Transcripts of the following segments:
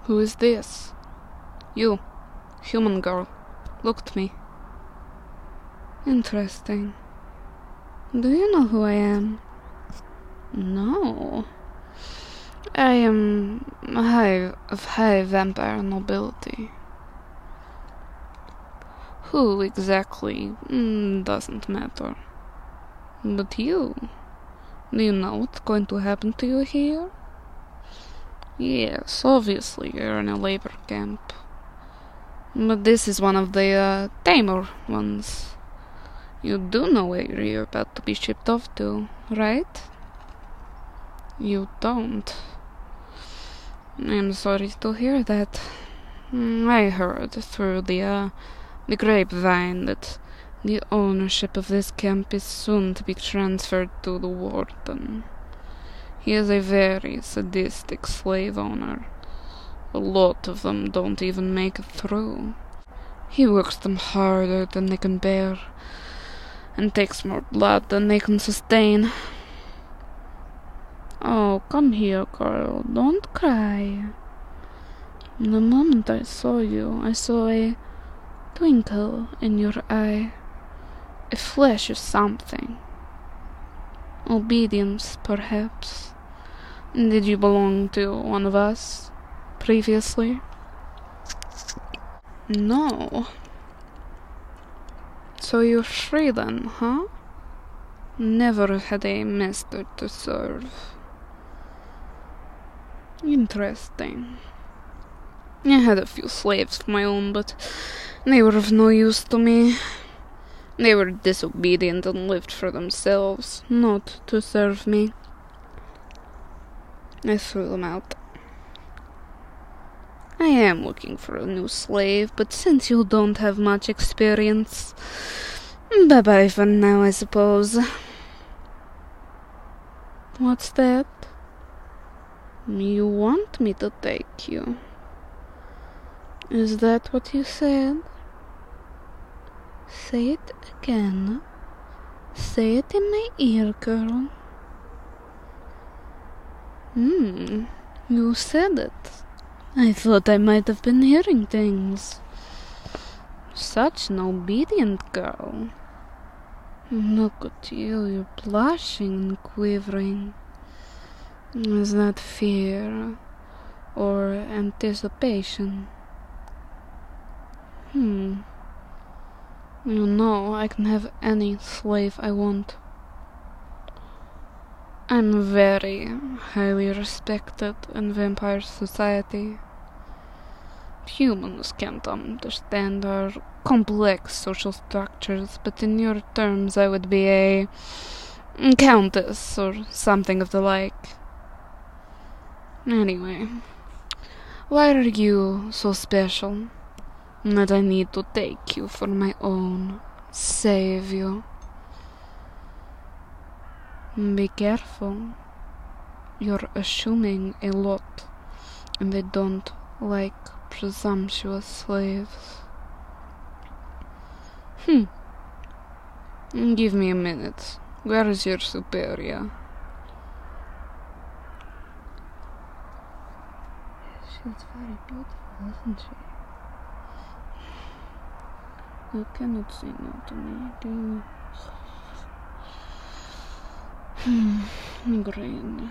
Who is this? You, human girl. Look at me. Interesting. Do you know who I am? No. I am of high vampire nobility. Who exactly doesn't matter. But you, do you know what's going to happen to you here? Yes, obviously you're in a labor camp. But this is one of the tamer ones. You do know where you're about to be shipped off to, right? You don't. I'm sorry to hear that. I heard through the grapevine that the ownership of this camp is soon to be transferred to the warden. He is a very sadistic slave owner. A lot of them don't even make it through. He works them harder than they can bear, and takes more blood than they can sustain. Oh, come here, girl. Don't cry. The moment I saw you, I saw a twinkle in your eye. A flash of something. Obedience, perhaps. Did you belong to one of us previously? No. So you're free then, huh? Never had a master to serve. Interesting. I had a few slaves of my own, but they were of no use to me. They were disobedient and lived for themselves, not to serve me. I threw them out. I am looking for a new slave, but since you don't have much experience, bye-bye for now, I suppose. What's that? You want me to take you? Is that what you said? Say it again. Say it in my ear, girl. You said it. I thought I might have been hearing things. Such an obedient girl. Look at you, you're blushing and quivering. Is that fear or anticipation? You know, I can have any slave I want. I'm very highly respected in vampire society. Humans can't understand our complex social structures, but in your terms I would be a countess or something of the like. Anyway, why are you so special that I need to take you for my own, save you? Be careful. You're assuming a lot, and they don't like presumptuous slaves. Give me a minute. Where is your superior? She's very beautiful, isn't she? You cannot say no to me, do you? Green.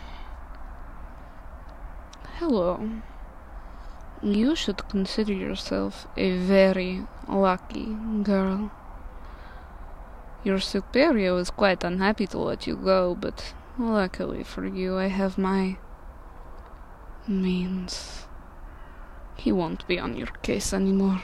Hello. You should consider yourself a very lucky girl. Your superior was quite unhappy to let you go, but luckily for you, I have my means. He won't be on your case anymore.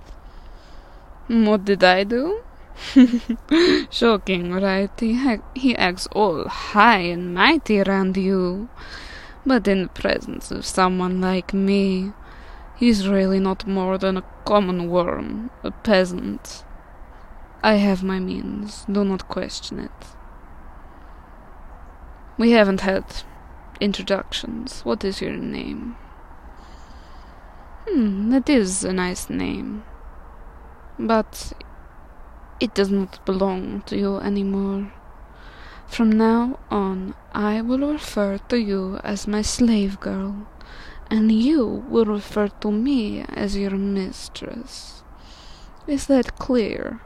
What did I do? Shocking, right? He acts all high and mighty around you. But in the presence of someone like me, he's really not more than a common worm, a peasant. I have my means, do not question it. We haven't had introductions. What is your name? That is a nice name. But it does not belong to you anymore. From now on, I will refer to you as my slave girl, and you will refer to me as your mistress. Is that clear?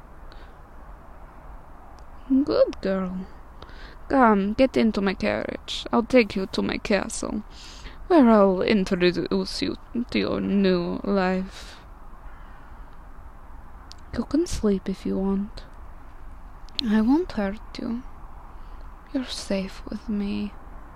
Good girl. Come, get into my carriage. I'll take you to my castle, where I'll introduce you to your new life. You can sleep if you want. I won't hurt you. You're safe with me.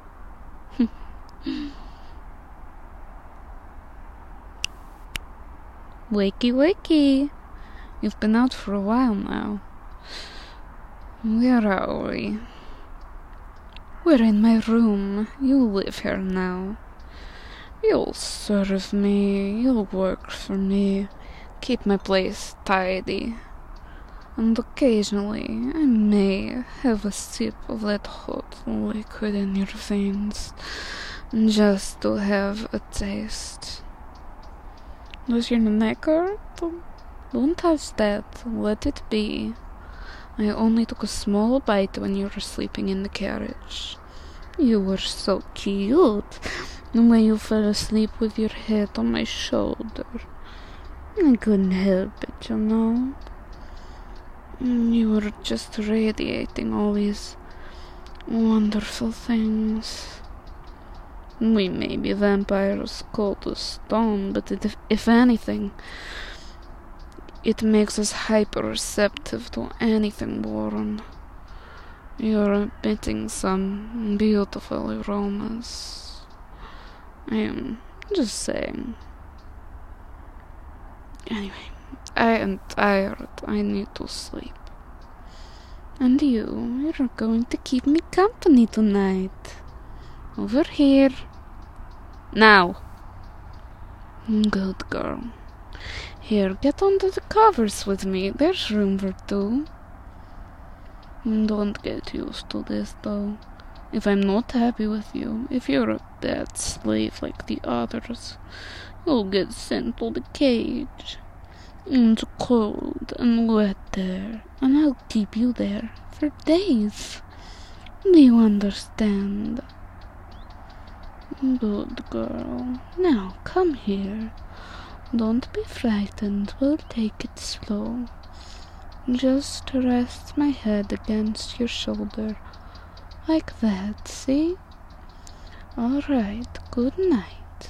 Wakey, wakey. You've been out for a while now. Where are we? We're in my room. You live here now. You'll serve me. You'll work for me. Keep my place tidy. And occasionally I may have a sip of that hot liquid in your veins, just to have a taste. Does your neck hurt? Don't touch that. Let it be. I only took a small bite when you were sleeping in the carriage. You were so cute when you fell asleep with your head on my shoulder. I couldn't help it, you know. You were just radiating all these wonderful things. We may be vampires cold to stone, but if anything, it makes us hyper-receptive to anything warm. You're emitting some beautiful aromas. I am just saying. Anyway, I am tired. I need to sleep. And you're going to keep me company tonight. Over here. Now. Good girl. Here, get under the covers with me. There's room for two. Don't get used to this, though. If I'm not happy with you, if you're a bad slave like the others, you'll get sent to the cage. It's cold and wet there, and I'll keep you there for days. Do you understand? Good girl. Now, come here. Don't be frightened. We'll take it slow. Just rest my head against your shoulder. Like that, see? All right, good night.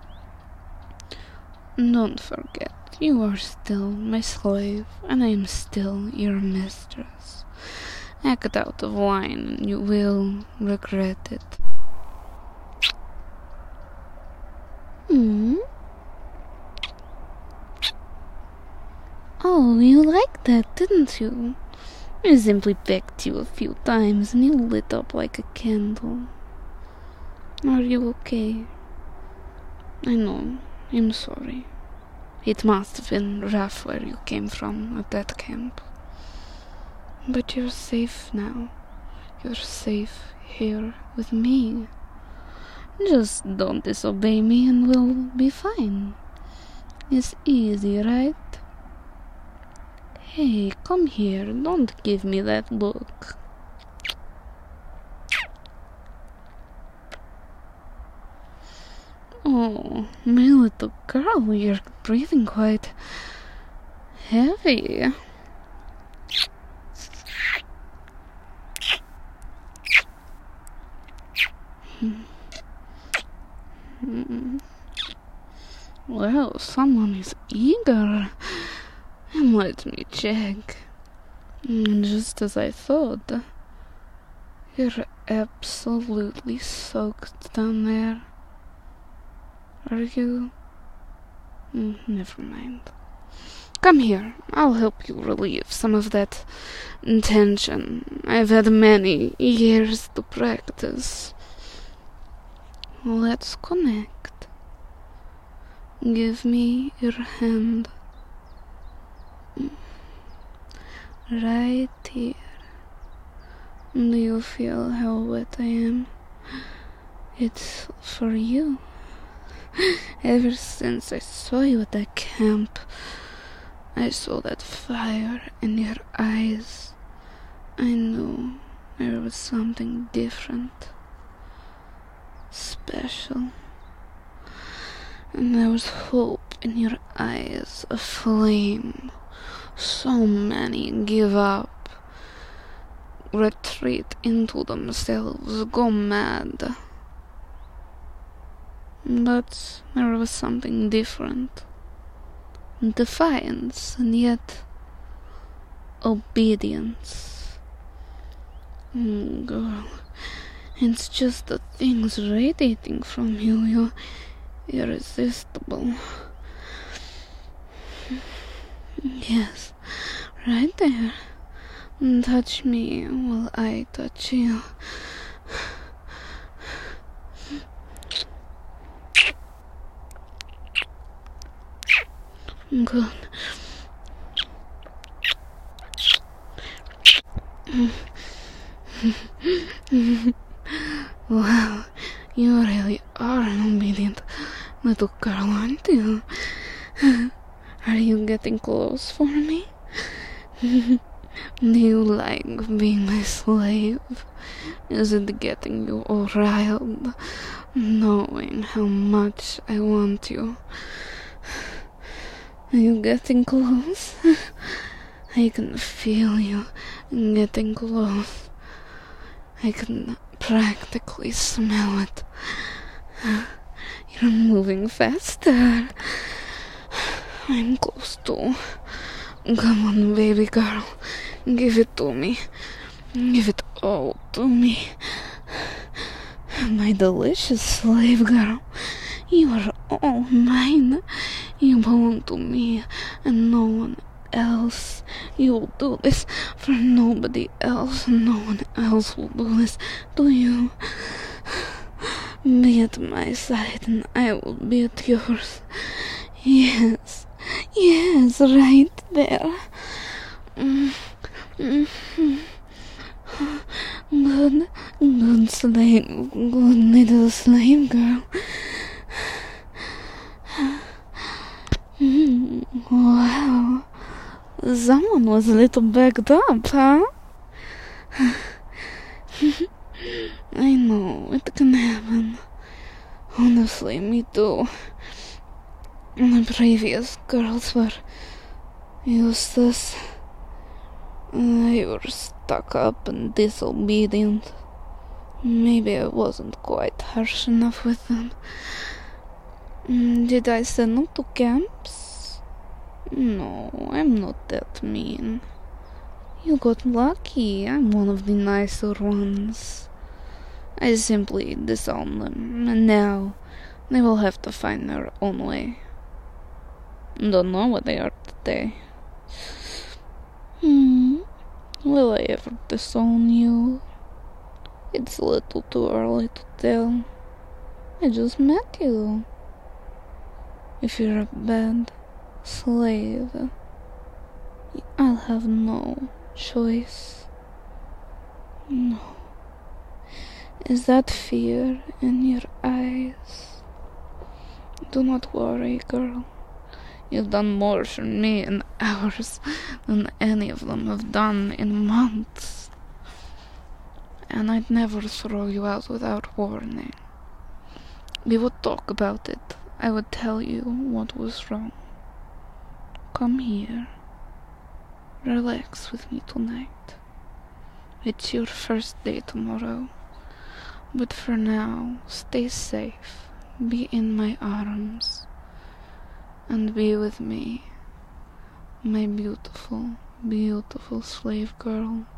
Don't forget, you are still my slave, and I am still your mistress. Act out of line, and you will regret it. Oh, you liked that, didn't you? I simply pecked you a few times and you lit up like a candle. Are you okay? I know, I'm sorry. It must have been rough where you came from at that camp. But you're safe now. You're safe here with me. Just don't disobey me and we'll be fine. It's easy, right? Hey, come here. Don't give me that look. Oh, my little girl, you're breathing quite heavy. Well, someone is eager. Let me check. Just as I thought. You're absolutely soaked down there. Are you? Never mind. Come here. I'll help you relieve some of that tension. I've had many years to practice. Let's connect. Give me your hand. Right here. Do you feel how wet I am? It's for you. Ever since I saw you at that camp, I saw that fire in your eyes. I knew there was something different, special. and there was hope in your eyes, a flame. So many give up, retreat into themselves, go mad. But there was something different. Defiance, and yet obedience. Girl, it's just the things radiating from you. You're irresistible. Yes, right there. Touch me while I touch you. Good. Wow, you really are an obedient little girl, aren't you? Are you getting close for me? Do you like being my slave? Is it getting you all riled, knowing how much I want you? Are you getting close? I can feel you getting close. I can practically smell it. You're moving faster. I'm close too. Come on, baby girl. Give it to me. Give it all to me. My delicious slave girl. You are all mine. You belong to me and no one else. You will do this for nobody else. No one else will do this to you. Be at my side and I will be at yours. Yes, yes, right there. Good slave, good little slave girl. Wow, someone was a little backed up, huh? I know, it can happen. Honestly, me too. The previous girls were useless. They were stuck up and disobedient. Maybe I wasn't quite harsh enough with them. Did I send them to camps? No, I'm not that mean. You got lucky. I'm one of the nicer ones. I simply disowned them, and now they will have to find their own way. Don't know what they are today. Will I ever disown you? It's a little too early to tell. I just met you. If you're a bad slave, I'll have no choice. No. Is that fear in your eyes? Do not worry, girl. You've done more for me in hours than any of them have done in months. And I'd never throw you out without warning. We would talk about it. I would tell you what was wrong. Come here. Relax with me tonight. It's your first day tomorrow. But for now, stay safe. Be in my arms. And be with me, my beautiful, beautiful slave girl.